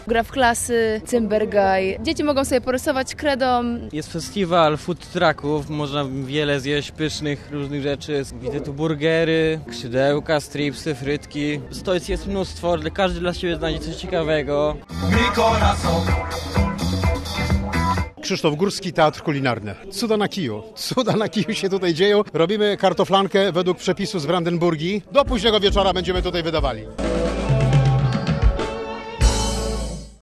gra w klasy, Cymbergaj. Dzieci mogą sobie porysować kredą. Jest festiwal food trucków, można wiele zjeść pysznych różnych rzeczy. Widzę tu burgery, skrzydełka, stripsy, frytki. Stoisk jest mnóstwo, każdy dla siebie znajdzie coś ciekawego. Krzysztof Górski, Teatr Kulinarny. Cuda na kiju. Cuda na kiju się tutaj dzieją. Robimy kartoflankę według przepisu z Brandenburgii. Do późnego wieczora będziemy tutaj wydawali.